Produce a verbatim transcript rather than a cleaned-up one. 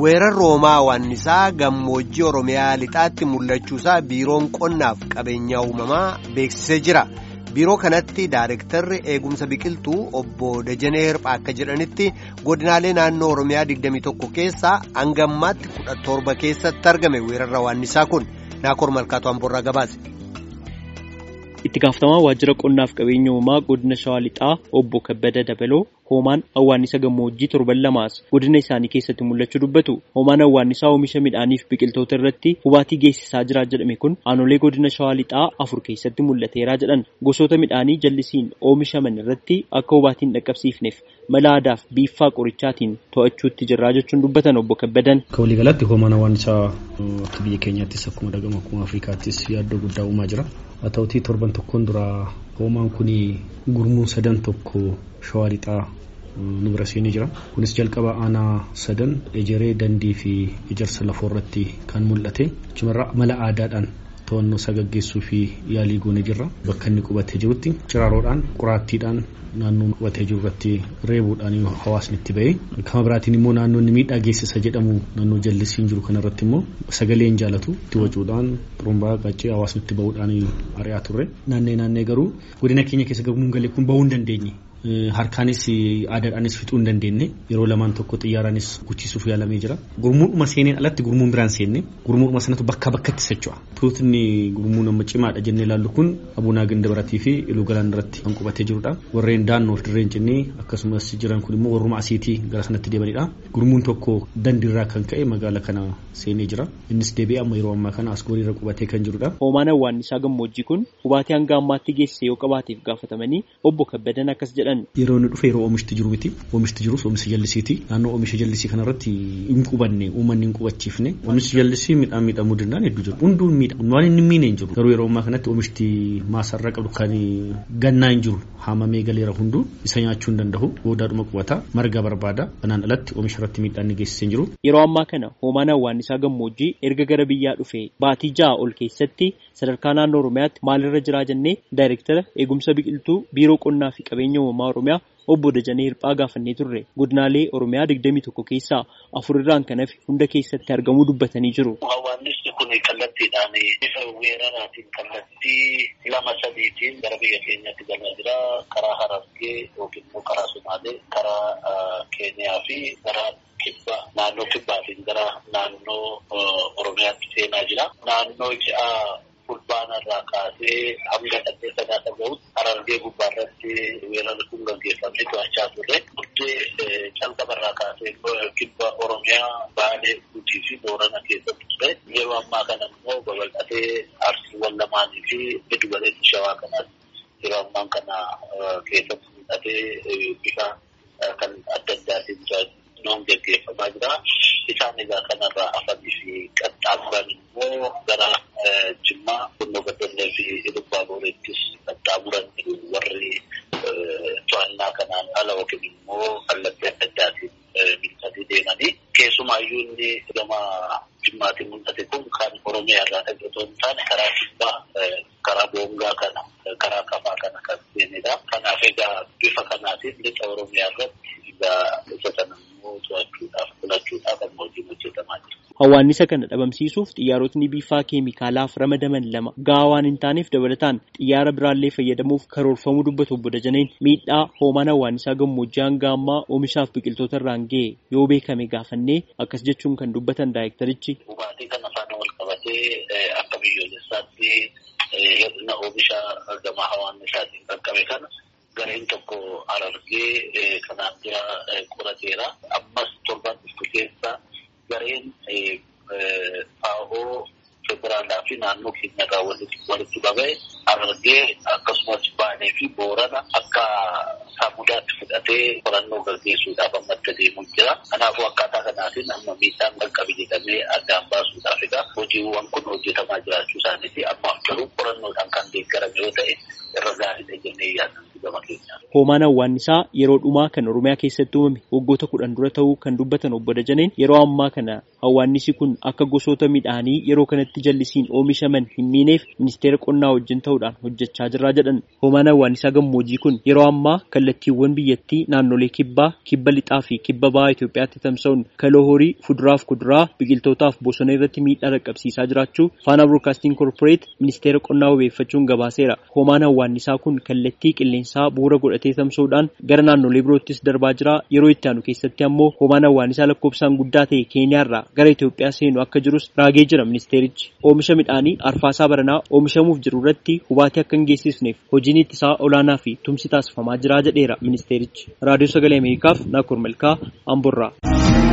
weerar roomaa waannisaa gammoojjii Oromiyaa lixaatti mul'achuusaa biiroon qonnaaf qabeenya uumamaa beeksisee jira. Biiroo kanatti Daayirektarri eegumsa biqiltuu obbo Dajanee Hirphaa akka jedhanitti godinaalee naannoo Oromiyaa digdamii tokko keessaa hanga ammaatti kudha torba keessatti argame weerarra waannisaa kun Naakoor Malkaatu Amboorraa gabaase. Itti gaafatamaa waajjira qonnaaf qabeenya uumamaa godina Shawaa Lixaa obbo Kabbada Dabaloo hoomaan awwaannisa gammoojjii torban lamaas godina isaanii keessatti mul'achuu dubbatu. Hoomaan awwaannisaa oomisha midhaaniif biqiltoota irratti hubaatii geessisaa jira jedhame kun aanolee godina Shawaa Lixaa afur keessatti mul'ateeraa jedhan. Gosoota midhaanii jallisiin oomishaman irratti akka hubaatiin dhaqqabsiifneef mala aadaaf biiffaa qorichaatiin to'achuutti jirraa jechuun dubbatan obbo Kabbadan. Akka walii galatti hoomaan awwaannisaa akka biyya keenyaattis akkuma dhagama akkuma Afrikaattis yaaddoo guddaa uumaa jira. Haa ta'utii torban tokkoon dura hoomaan kun gurmuun sadan tokko Shawaa Lixaa nu bira seenee jira. Kunis jalqaba aanaa sadan ejeree dandii fi ijarsa lafoo irratti kan mul'ate. Achumarraa mala aadaadhaan to'annoo sagaggeessuu fi yaalii goone jirra. Bakka inni qubatee jirutti ciraaroodhaan qoraattiidhaan naannoo qubatee jiru irratti reebuudhaan hawaasni itti ba'e. Kama biraatiin immoo naannoon miidhaa geessisa jedhamu naannoo jallisiin jiru kanarratti immoo sagaleen jaalatu itti wacuudhaan xurumbaa qaccee hawaasni itti ba'uudhaan ari'aa turre. Naannee naannee garuu godina keenya keessa gurmuun galee kun ba'uu hin dandeenye. Harkaanis aadaadhaanis fixuu hin dandeenye yeroo lamaan tokko xiyyaaraanis guchisuuf yaalamee jira. Gurmuudhuma seeneen alatti gurmuun biraan seenne gurmuudhuma sanatu bakka bakkatti socho'a. Tuutni gurmuun amma cimaadha jennee ilaallu kun Abuunaa Gandabaratii fi Iluu Galaan irratti kan qubatee jirudha. Warreen daannoof dirreen jennee akkasumas jiran kun immoo warruma asiitii gara sanatti deemanidha. Gurmuun tokko dandiirraa kan ka'e magaala kana seenee jira. Innis deebi'ee amma yeroo ammaa kana as gooriirra qubatee kan jirudha. Hoomaan awwaannisaa gammoojjii kun hubaatii hanga ammaatti geesse yoo qabaateef gaafatamanii obbo Kabbadan akkas jedhan. Yeroo inni dhufe yeroo oomishti jiru miti. Oomishti jirus oomisha jallisiiti. Naannoo oomisha jallisii kanarratti hin qubanne uummanni hin qubachiifne. Oomishti jallisii midhaan miidhamuu danda'an hedduu jiru. Hunduun miidhamu. Waan inni miine hin jiru. Garuu yeroo ammaa kanatti oomishti maasarraa qabdu kan gannaa hin jiru. Haamamee galeera hunduu isa nyaachuu hin danda'u. Goodaadhuma qubata marga barbaada. Kanaan alatti oomisha irratti miidhaan ni geessisee hin jiru. Yeroo ammaa kana hoomaan awwaannisaa gammoojjii erga gara biyyaa dhufe baatii ja'a ol keessatti sadarkaa naannoo Oromiyaatti maalirra jiraa jennee Daayirektara eegumsa biqiltuu biiroo qonnaa fi qabeenya uumamaa Oromiyaa obbo Dajanee Hirphaa gaafannee turre. Godinaalee Oromiyaa digdamii tokko keessaa afur irraan kan hafe hunda keessatti argamuu dubbatanii jiru. Awwaannisni kun kallattiidhaan bifa weeraraatiin kallattii lama sadiitiin gara biyya keenyatti galaa jira. Karaa Harargee yookiin immoo karaa Somaalee, karaa Keeniyaa fi karaa kibba naannoo kibbaatiin gara naannoo Oromiyaatti seenaa jira. Naannoo ji'a fulbaana irraa kaasee hanga saddeet sadaata gahuutti Harargee gubbaarratti weerarri kun gaggeeffamee to'achaa ture. Buddee calqaba irraa kaasee kibba Oromiyaa Baalee Guutii fi Boorana keessatti ture. Yeroo ammaa kana immoo babal'atee Arsiiwwan lamaanii fi giddu galeessi Shawaa kanaatti yeroo ammaa kana keessatti mul'atee bifa kan adda addaatiin noon gaggeeffamaa jira. Isaan egaa kanarraa afanii fi qaxxaamuran immoo gara Jimmaa, Bunnoo Baddallee fi Ilubbaa Booreettis qaxxaamuran warri to'annaa kanaan ala yookiin immoo kallattii adda addaatiin milkatii deemanii. Keessumaayyuu inni gama Jimmaatiin mul'ate kun kan Oromiyaa irraa dhaqee otoo hin taane karaa Kibbaa, karaa Boongaa kana, karaa Kafaa kana kan seenedha. Kanaaf egaa bifa kanaatiin lixa Oromiyaa irratti egaa isa sana immoo to'achuudhaaf, filachuudhaaf amma hojiin hojjetamaa jira. Awwaannisa kana dhabamsiisuuf xiyyaarotni biifaa keemikaalaaf ramadaman lama gahaa waan hin taaneef dabalataan xiyyaara biraallee fayyadamuuf karoorfamuu dubbatu obbo Dajaneen miidhaa hoomaan awwaannisaa gammoojjii hanga ammaa oomishaaf biqiltoota irraan ga'e yoo beekame gaafannee akkas jechuun kan dubbatan Daayirektarichi. Hubaatii kana faana wal qabatee akka biyyoolessaatti hir'ina oomisha gama awwaannisaatiin qaqqabe kana gareen tokko Harargee kanaan dura qorateera. Ammas torban dhuftu keessa gareen faa'oo federaalaa fi naannoo keenyarraa walitti qabee Harargee akkasumas Baalee fi Boorana akka saamudaatti fudhatee qorannoo gaggeessuudhaaf amma itti deemuu jira. Kanaafuu akkaataa kanaatiin amma miidhaan qaqqabe jedhamee addaan baasuudhaaf egaa hojiiwwan kun hojjetamaa jiraachuu isaaniiti. Ammaaf garuu qorannoodhaan kan deeggarame yoo ta'e irra gaariidha jennee yaadna. gama keenya. Hoomaan awwaannisaa yeroo dhumaa kan Oromiyaa keessatti uumame waggoota kudhan dura ta'uu kan dubbatan obbo Dajaneen yeroo ammaa kana awwaannisi kun akka gosoota midhaanii yeroo kanatti jallisiin oomishaman hin miineef ministeera qonnaa wajjin ta'uudhaan hojjechaa jirra jedhan. Hoomaan awwaannisaa gammoojjii kun yeroo ammaa kallattiiwwan biyyattii naannolee kibbaa, kibba lixaa fi kibba bahaa Itoophiyaatti tamsa'uun kaloo horii, fuduraaf kuduraa, biqiltootaaf bosona irratti miidhaa dhaqqabsiisaa jiraachuu Faana Broadcasting Corporate ministeera qonnaa wabeeffachuun gabaaseera. Hoomaan awwaannisaa kun kallattii qilleensaa bu'uura godhatee tamsa'uudhaan gara naannolee biroottis darbaa jira. Yeroo itti aanu keessatti ammoo hoomaan awwaannisaa lakkoofsaan guddaa ta'e Keeniyaarraa gara Itoophiyaa seenu akka jirus raagee jira ministeerichi. Oomisha midhaanii arfaasaa baranaa oomishamuuf jiru irratti hubaatii akka hin geessifneef hojiin ittisaa olaanaa fi tumsi taasifamaa jira jedheera ministeerichi. Raadiyoo Sagalee Ameerikaaf Naakkor Malkaa Amborraa.